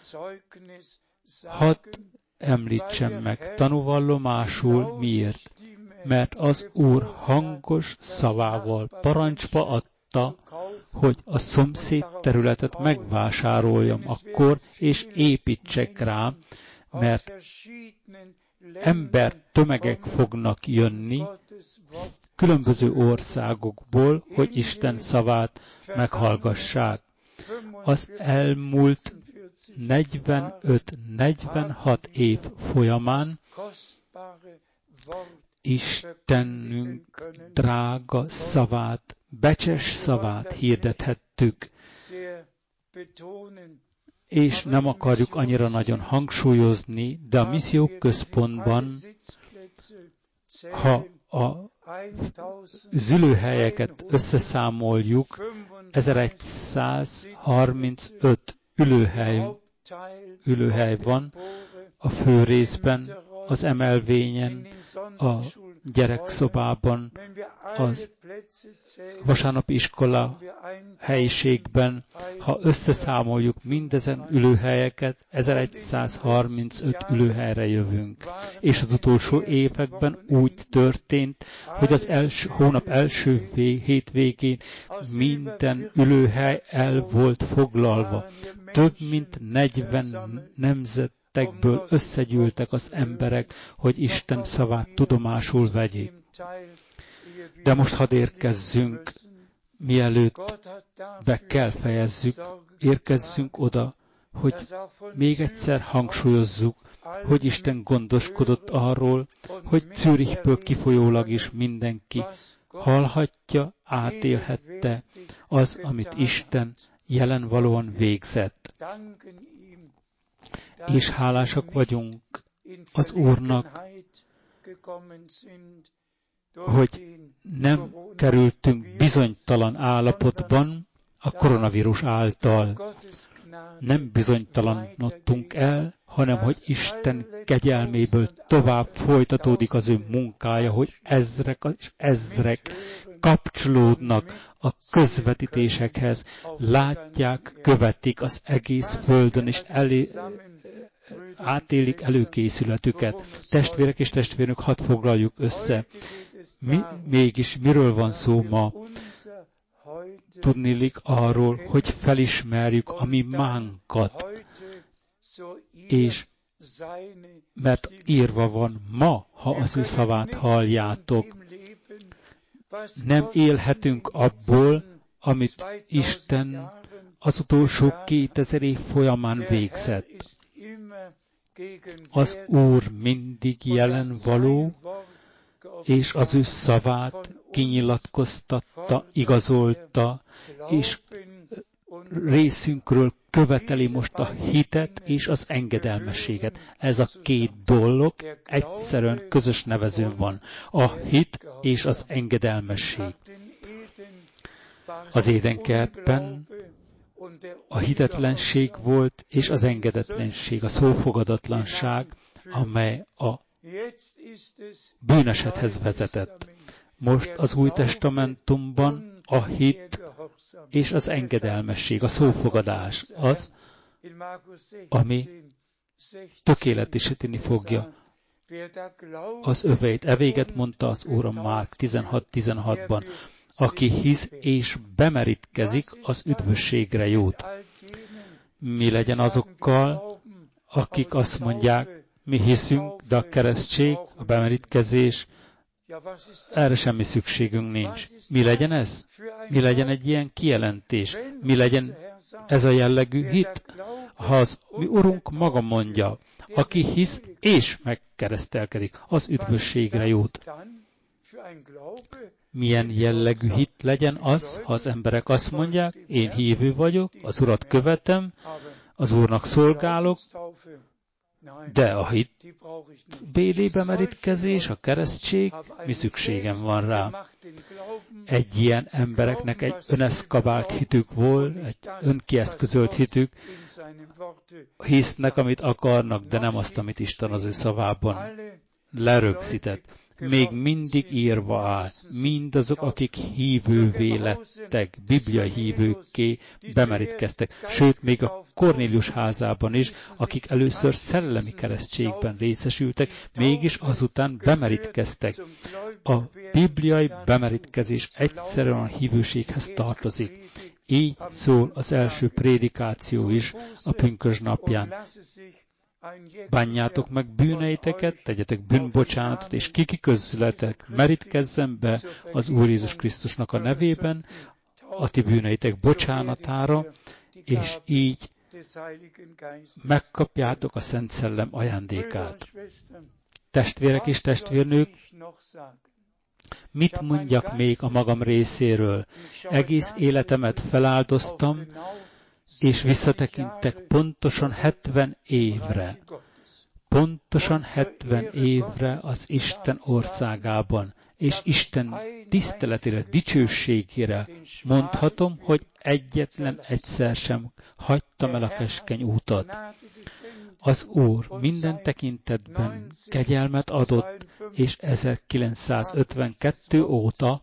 hadd említsem meg tanúvallomásul miért, mert az Úr hangos szavával parancsba adta, hogy a szomszéd területet megvásároljam akkor, és építsek rá, mert ember tömegek fognak jönni különböző országokból, hogy Isten szavát meghallgassák. Az elmúlt 45-46 év folyamán Istenünk drága szavát, becses szavát hirdethettük, és nem akarjuk annyira nagyon hangsúlyozni, de a missziók központban, ha a ülőhelyeket összeszámoljuk, 1135 ülőhely van a főrészben, az emelvényen, a gyerekszobában, a vasárnapi iskola helyiségben, ha összeszámoljuk mindezen ülőhelyeket, 1135 ülőhelyre jövünk. És az utolsó években úgy történt, hogy az hónap első hétvégén minden ülőhely el volt foglalva. Több mint 40 nemzetekből összegyűltek az emberek, hogy Isten szavát tudomásul vegyék. De most hadd érkezzünk, mielőtt be kell fejezzük, érkezzünk oda, hogy még egyszer hangsúlyozzuk, hogy Isten gondoskodott arról, hogy Zürichből kifolyólag is mindenki hallhatja, átélhette az, amit Isten jelenvalóan végzett. És hálásak vagyunk az Úrnak, hogy nem kerültünk bizonytalan állapotban, a koronavírus által. Nem bizonytalanodtunk el, hanem hogy Isten kegyelméből tovább folytatódik az ő munkája, hogy ezrek és ezrek kapcsolódnak a közvetítésekhez, látják, követik az egész földön, és átélik előkészületüket. Testvérek és testvérnök, hadd foglaljuk össze. Mégis miről van szó ma? Tudniillik arról, hogy felismerjük a mi mánkat, és mert írva van ma, ha az ő szavát halljátok, nem élhetünk abból, amit Isten az utolsó 2000 év folyamán végzett. Az Úr mindig jelen való, és az ő szavát kinyilatkoztatta, igazolta, és részünkről követeli most a hitet és az engedelmességet. Ez a két dolog egyszerűen közös nevezőn van. A hit és az engedelmesség. Az Édenkertben a hitetlenség volt, és az engedetlenség, a szófogadatlanság, amely a bűnesethez vezetett. Most az Új Testamentumban a hit és az engedelmesség, a szófogadás az, ami tökéletesíteni fogja az öveit. Evéget mondta az Úr a Márk 16:16-ban. Aki hisz és bemerítkezik, az üdvösségre jut. Mi legyen azokkal, akik azt mondják, mi hiszünk, de a keresztség, a bemerítkezés, erre semmi szükségünk nincs. Mi legyen ez? Mi legyen egy ilyen kijelentés? Mi legyen ez a jellegű hit? Ha az mi Urunk maga mondja, aki hisz és megkeresztelkedik, az üdvösségre jut. Milyen jellegű hit legyen az, ha az emberek azt mondják, én hívő vagyok, az Urat követem, az Úrnak szolgálok, de a hit béli bemerítkezés, a keresztség, mi szükségem van rá. Egy ilyen embereknek egy öneszkabált hitük volt, egy önkieszközölt hitük, hisznek, amit akarnak, de nem azt, amit Isten az ő szavában lerögzített. Még mindig írva áll, mindazok, akik hívővé lettek, bibliai hívőkké bemerítkeztek, sőt, még a Kornélius házában is, akik először szellemi keresztségben részesültek, mégis azután bemerítkeztek. A bibliai bemerítkezés egyszerűen a hívőséghez tartozik. Így szól az első prédikáció is a pünkösd napján. Bánjátok meg bűneiteket, tegyetek bűnbocsánatot, és ki közületek merítkezzen be az Úr Jézus Krisztusnak a nevében, a ti bűneitek bocsánatára, és így megkapjátok a Szent Szellem ajándékát. Testvérek és testvérnők, mit mondjak még a magam részéről? Egész életemet feláldoztam, és visszatekintek pontosan 70 évre. Pontosan 70 évre az Isten országában, és Isten tiszteletére, dicsőségére mondhatom, hogy egyetlen egyszer sem hagytam el a keskeny útat. Az Úr minden tekintetben kegyelmet adott, és 1952 óta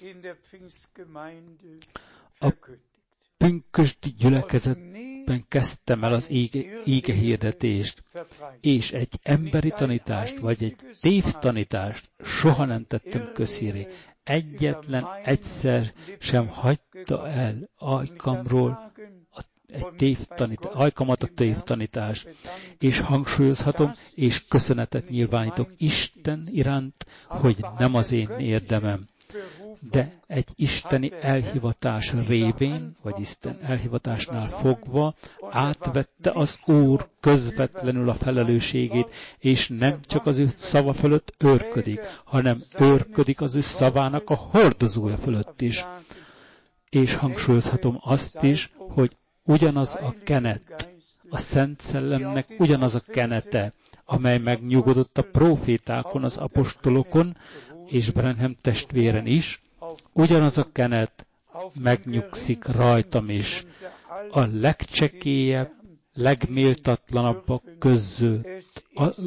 a pünkösdi gyülekezetben kezdtem el az íge hirdetést, és egy emberi tanítást, vagy egy tévtanítást soha nem tettem közhíré. Egyetlen egyszer sem hagyta el ajkamról ajkamat a tévtanítás, és hangsúlyozhatom, és köszönetet nyilvánítok Isten iránt, hogy nem az én érdemem, de egy isteni elhivatás révén, vagy Isten elhivatásnál fogva átvette az Úr közvetlenül a felelősségét, és nem csak az ő szava fölött őrködik, hanem őrködik az ő szavának a hordozója fölött is. És hangsúlyozhatom azt is, hogy ugyanaz a kenet, a Szent Szellemnek ugyanaz a kenete, amely megnyugodott a prófétákon, az apostolokon, és Branham testvéren is, ugyanaz a kenet, megnyugszik rajtam is. A legcsekélyebb, legméltatlanabbak között,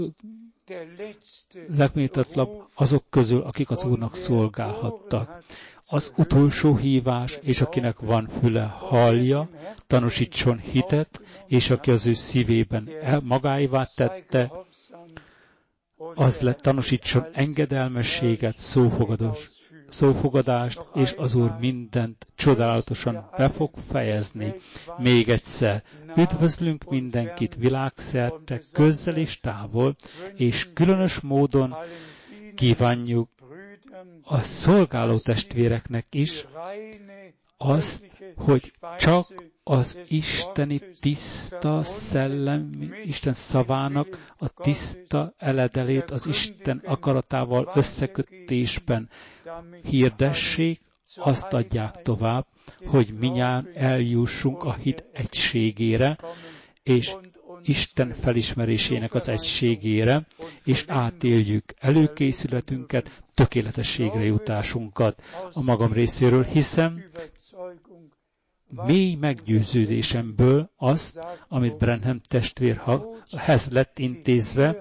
legméltatlanabb azok közül, akik az Úrnak szolgálhattak. Az utolsó hívás, és akinek van füle, hallja, tanúsítson hitet, és aki az ő szívében magáévá tette, az tanúsítson engedelmességet, szófogadást, és az Úr mindent csodálatosan be fog fejezni. Még egyszer, üdvözlünk mindenkit világszerte, közel és távol, és különös módon kívánjuk a szolgáló testvéreknek is azt, hogy csak az isteni tiszta szellem, Isten szavának a tiszta eledelét az Isten akaratával összekötésben hirdessék, azt adják tovább, hogy minnyáján eljussunk a hit egységére, és Isten felismerésének az egységére, és átéljük előkészületünket, tökéletességre jutásunkat. A magam részéről hiszem, mély meggyőződésemből azt, amit Branham testvérhez lett intézve,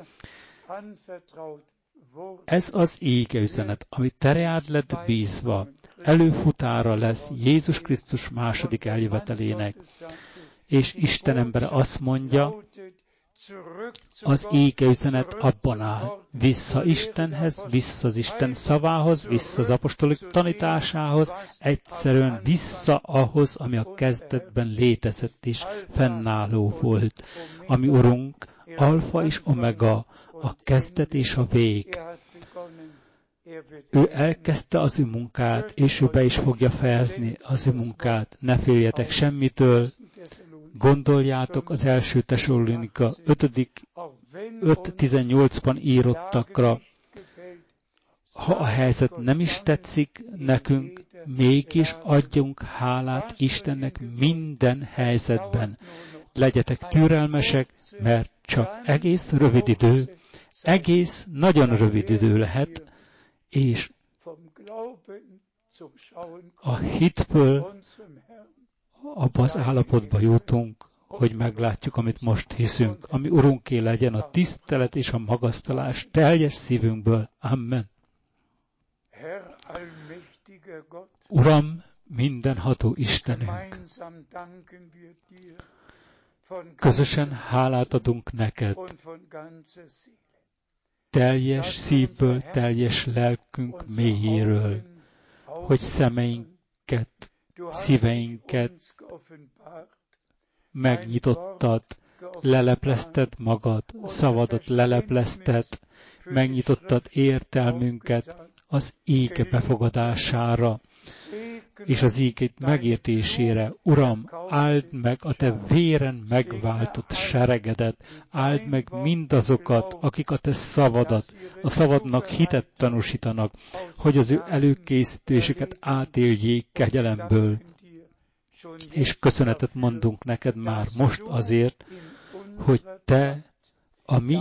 ez az ége üzenet, ami tereád lett bízva, előfutára lesz Jézus Krisztus második eljövetelének. És Isten embere azt mondja, az ége üzenet abban áll, vissza Istenhez, vissza az Isten szavához, vissza az apostolik tanításához, egyszerűen vissza ahhoz, ami a kezdetben létezett és fennálló volt. Ami Urunk, alfa és omega, a kezdet és a vég. Ő elkezdte az ő munkát, és ő be is fogja fejezni az ő munkát. Ne féljetek semmitől, gondoljátok az első Tesszalonika 5.18-ban írottakra. Ha a helyzet nem is tetszik nekünk, mégis adjunk hálát Istennek minden helyzetben. Legyetek türelmesek, mert csak egész rövid idő, egész nagyon rövid idő lehet, és a hitből abba az állapotba jutunk, hogy meglátjuk, amit most hiszünk. Ami Urunké legyen a tisztelet és a magasztalás teljes szívünkből. Amen. Uram, mindenható Istenünk, közösen hálát adunk neked, teljes szívből, teljes lelkünk mélyéről, hogy szemeinket, szíveinket megnyitottad, leleplezted magad, szavadat leleplezted, megnyitottad értelmünket az íge befogadására, és az ígét megértésére. Uram, áld meg a te véren megváltott seregedet, áld meg mindazokat, akik a te a szavadnak hitet tanúsítanak, hogy az ő előkészítéseket átéljék kegyelemből. És köszönetet mondunk neked már most azért, hogy te a mi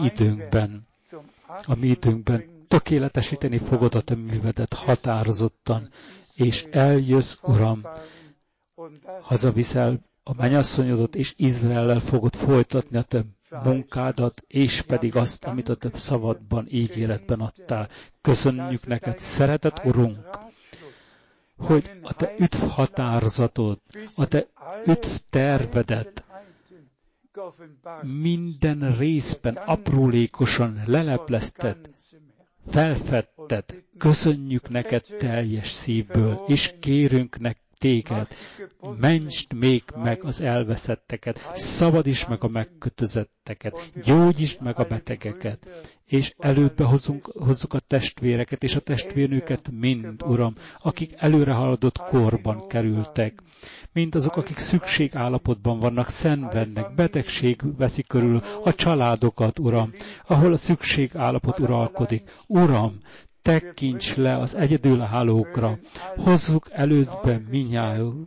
időnkben tökéletesíteni fogod a te művedet határozottan, és eljössz, Uram, hazaviszel a mennyasszonyodat, és Izraellel fogod folytatni a te munkádat, és pedig azt, amit a te szavadban, ígéretben adtál. Köszönjük neked, szeretett Urunk, hogy a te üdv határozatod, a te üdv tervedet minden részben aprólékosan leleplezted, felfedted. Köszönjük neked teljes szívből, és kérünk téged, mentsd még meg az elveszetteket, szabadítsd meg a megkötözetteket, gyógyítsd meg a betegeket, és elődbe hozzuk a testvéreket és a testvérnőket mind, Uram, akik előre haladott korban kerültek. Mind azok, akik szükségállapotban vannak, szenvednek, betegség veszi körül a családokat, Uram, ahol a szükségállapot uralkodik. Uram, tekints le az egyedülállókra, hozzuk elődbe minnyájunk,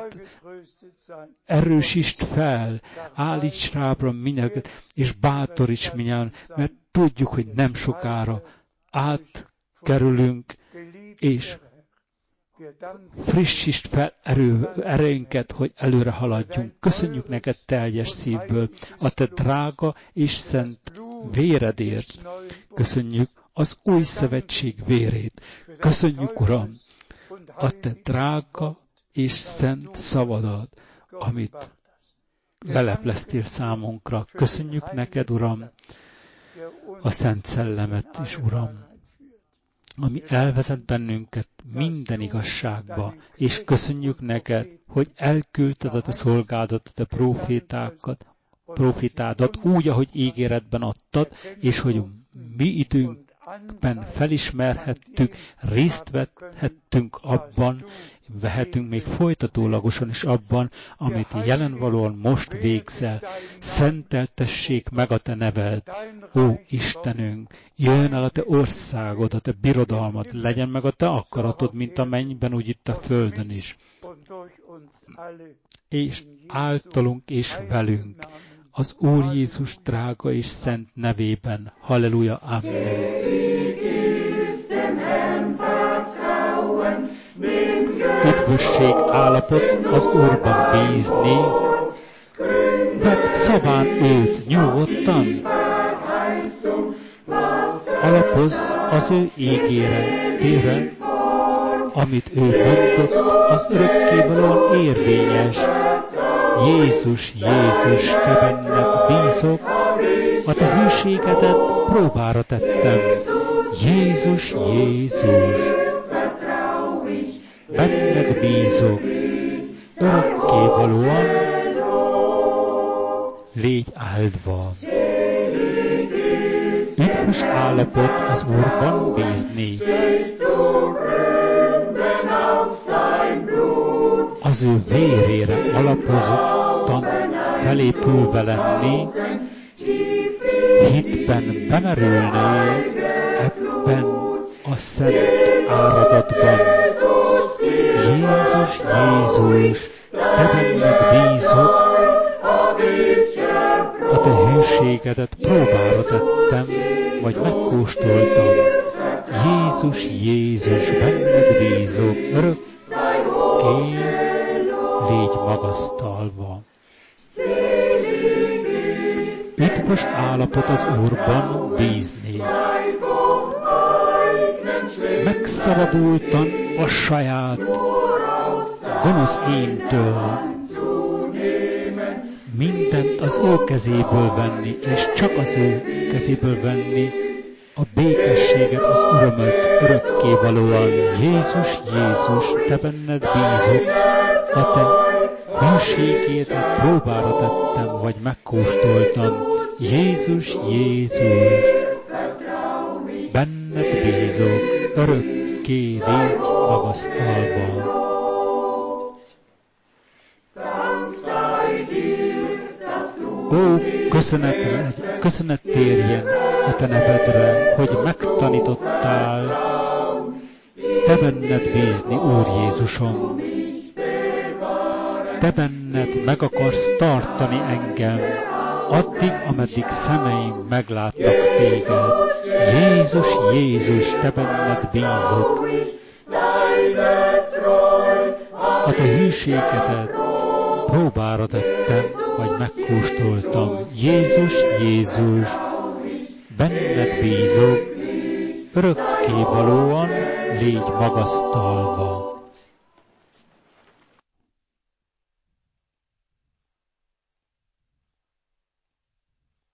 erősítsd fel, állíts rábra minnyájunkat, és bátoríts minnyáján, mert tudjuk, hogy nem sokára átkerülünk, és frissítsd fel erőnket, hogy előre haladjunk. Köszönjük neked teljes szívből a te drága és szent véredért. Köszönjük az új szövetség vérét. Köszönjük, Uram, a te drága és szent szavadat, amit lelepleztél számunkra. Köszönjük neked, Uram, a Szent Szellemet is, Uram, ami elvezet bennünket minden igazságba, és köszönjük neked, hogy elküldted a te szolgádat, a te profétádat úgy, ahogy ígéretben adtad, és hogy mi időnkben felismerhettük, részt vehettünk abban, vehetünk még folytatólagosan is abban, amit jelenvalóan most végzel. Szenteltessék meg a te neved, ó Istenünk, jöjjön el a te országod, a te birodalmad, legyen meg a te akaratod, mint a mennyben, úgy itt a földön is. És általunk és velünk, az Úr Jézus drága és szent nevében. Halleluja, amen. Üdvösség állapot az Úrban bízni, vedd szaván őt nyugodtan, alapozz az ő ígéretére, amit ő mondott, az örökkévalóan érvényes. Jézus, Jézus, te benned bízok, a te hűségedet próbára tettem. Jézus, Jézus, benned bízok, örökkévalóan légy áldva. Üdvös állapot az Úrban bízni, az ő vérére alapozottan felépülve lenni, hitben bemerülni ebben a szent áradatban. Jézus, Jézus, te benned bízok, a te hűségedet próbára tettem, vagy megkóstoltam. Jézus, Jézus, benned bízok, örökké légy magasztalva. Üdvös állapot az Úrban bízni. Megszabadultan a saját gonosz éntől, mindent az ő kezéből venni, és csak az ő kezéből venni a békességet, az örömöt örökkévalóan. Jézus, Jézus, te benned bízok, a te hűségédet próbára tettem, vagy megkóstoltam. Jézus, Jézus, benned bízok, örökké légy magasztalva. Ó, köszönet térjen a te nevedre, hogy megtanítottál te benned bízni, Úr Jézusom. Te benned meg akarsz tartani engem, addig, ameddig szemeim meglátnak téged. Jézus, Jézus, te benned bízok. A te hűségedet próbára tettem, vagy megkóstoltam. Jézus, Jézus, benned bízok, örökkévalóan légy magasztalva.